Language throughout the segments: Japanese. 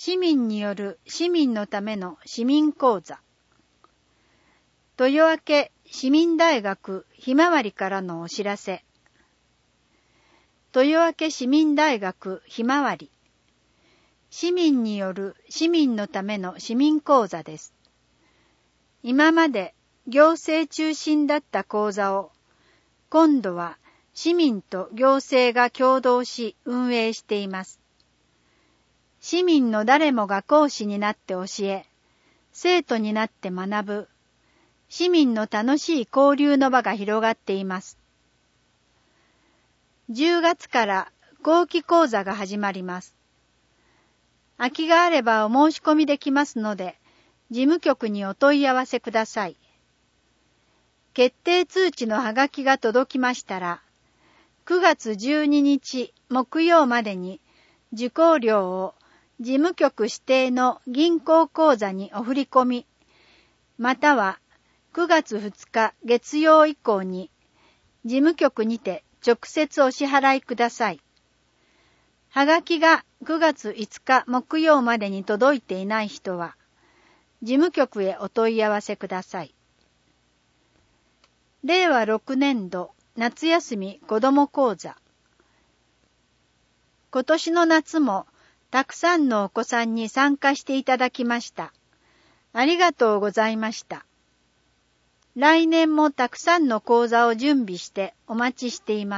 市民による市民のための市民講座。豊明市民大学ひまわりからのお知らせ。豊明市民大学ひまわり。市民による市民のための市民講座です。今まで行政中心だった講座を、今度は市民と行政が共同し運営しています。市民の誰もが講師になって教え、生徒になって学ぶ、市民の楽しい交流の場が広がっています。10月から後期講座が始まります。空きがあればお申し込みできますので、事務局にお問い合わせください。決定通知のハガキが届きましたら、9月12日木曜までに受講料を事務局指定の銀行口座にお振り込み、または9月2日月曜以降に事務局にて直接お支払いください。はがきが9月5日木曜までに届いていない人は、事務局へお問い合わせください。令和6年度夏休み子ども講座。今年の夏もたくさんのお子さんに参加していただきました。ありがとうございました。来年もたくさんの講座を準備してお待ちしています。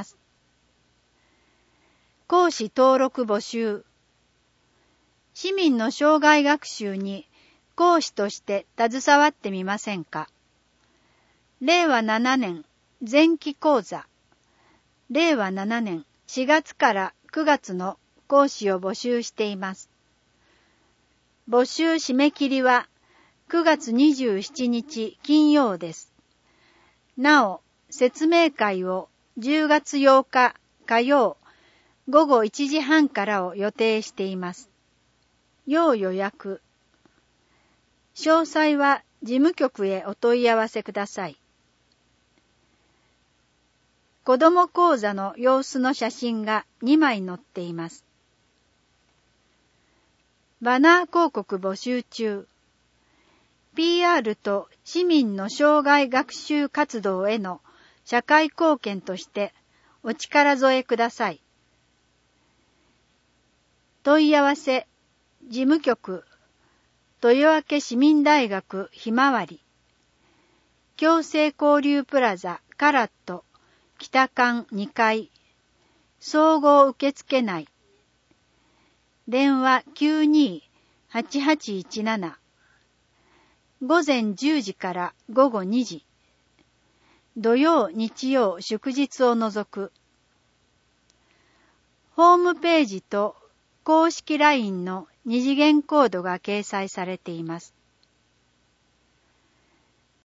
講師登録募集。市民の生涯学習に講師として携わってみませんか。令和7年前期講座。令和7年4月から9月の講師を募集しています。募集締め切りは9月27日金曜です。なお、説明会を10月8日火曜午後1時半からを予定しています。要予約。詳細は事務局へお問い合わせください。子ども講座の様子の写真が2枚載っています。バナー広告募集中。PR と市民の生涯学習活動への社会貢献としてお力添えください。問い合わせ、事務局、豊明市民大学ひまわり、共生交流プラザカラット、北館2階、総合受付内、電話92-8817、午前10時から午後2時、土曜日曜祝日を除く、ホームページと公式 LINE の二次元コードが掲載されています。